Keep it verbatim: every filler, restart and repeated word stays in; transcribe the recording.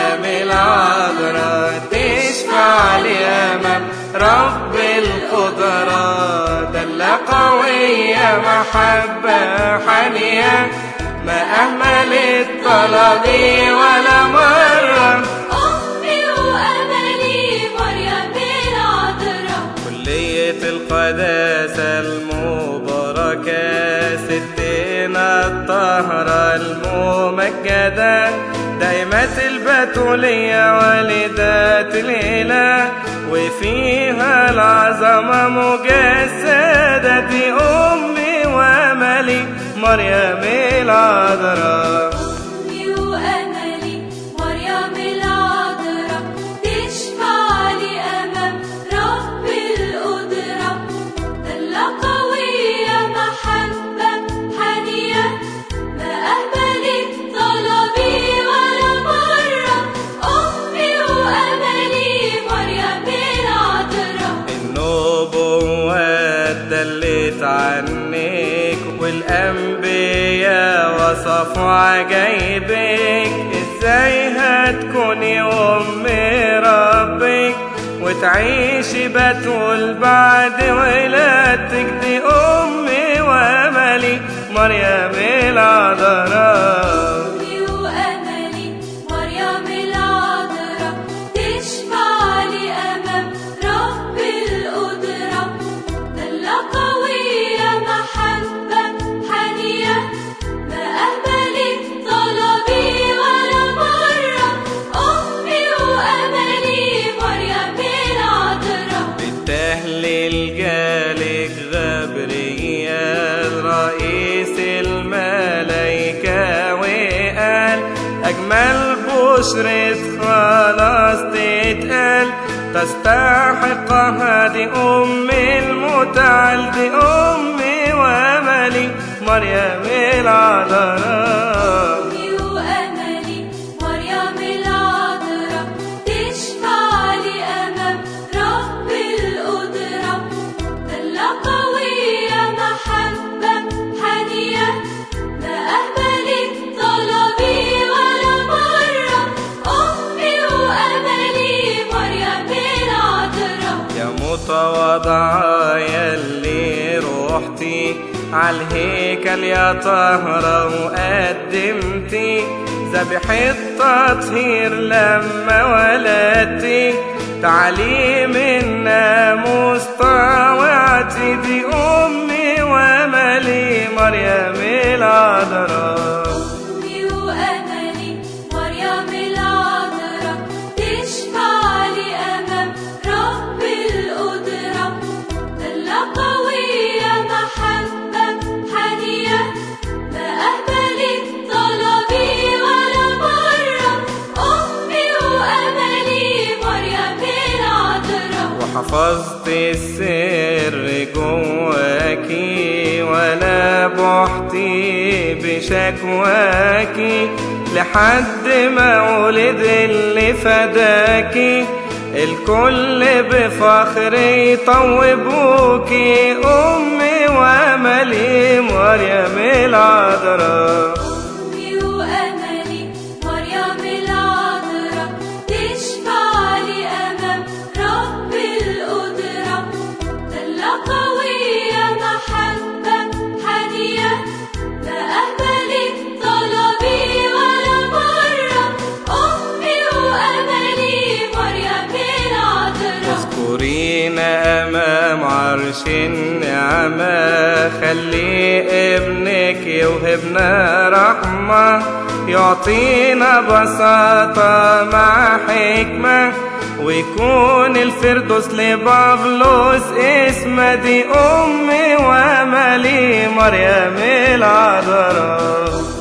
مريم العذراء تشفع لي أمام رب القدرة. دلة قوية محبة حنية ما أهملت طلبي ولا مرة. أمي وأملي مريم العذراء كلية القداسة المباركة ستنا الطاهرة الممجدة دائمة البتولية والدة الإله وفيها العظمة مجسدة دي أمي وأملي مريم العذراء. أمي وأملي مريم العذراء تشفع لي أمام رب القدرة. دلة قوية محبة حنية ما أهملت طلبي ولا مرة. أمي وأملي مريم العذراء. النبوات دلت عنك والأنبياء وصفوا عجايبك. ازاي هتكوني أم ربك وتعيشي بتول بعد ولادتك دي أمي وأملي مريم العذراء. أمي وأملي مريم العذراء تشفع لي أمام رب القدرة. دلة قوية محبة حنية ما أهملت طلبي ولا مرة. أمي وأملي مريم العذراء. بالتهليل جالك غبريال رئيس الملايكة وقال أجمل بشرة خلاص تتقال تستحقها دي أم المتعال دي أمي وأملي مريم العذراء. أمي وأملي مريم العذراء تشفع لي أمام رب القدرة. دلة قوية محبة حنية ما أهملت طلبي ولا مرة. أمي وأملي مريم العذراء. يا متواضعة يلي روحتي عالهيكل يا طاهرة وقدمتي ذبيحة تطهير لما ولدتي تعليم الناموس طاوعتي دي أمي وأملي مريم العذراء. أمي وأملي مريم العذراء تشفع لي أمام رب القدرة. دلة قوية محبة حنية ما أهملت طلبي ولا مرة. أمي وأملي مريم العذراء. وحفظت السر جواكي ولا بحتي بشكواكي لحد ما ولد اللي فداكي الكل بفخر يطوبوكي أمي وأملي مريم العذراء. أمي وأملي مريم العذراء تشفع لي أمام رب القدرة. دلة قوية محبة حنية ما أهملت طلبي ولا مرة. أمي وأملي مريم العذراء. اذكرينا أمام عرش النعمة خلي ابنك يوهبنا رحمة يعطينا بساطة مع حكمة ويكون الفردوس لبابلوس اسمه دي أمي وأملي مريم العذراء.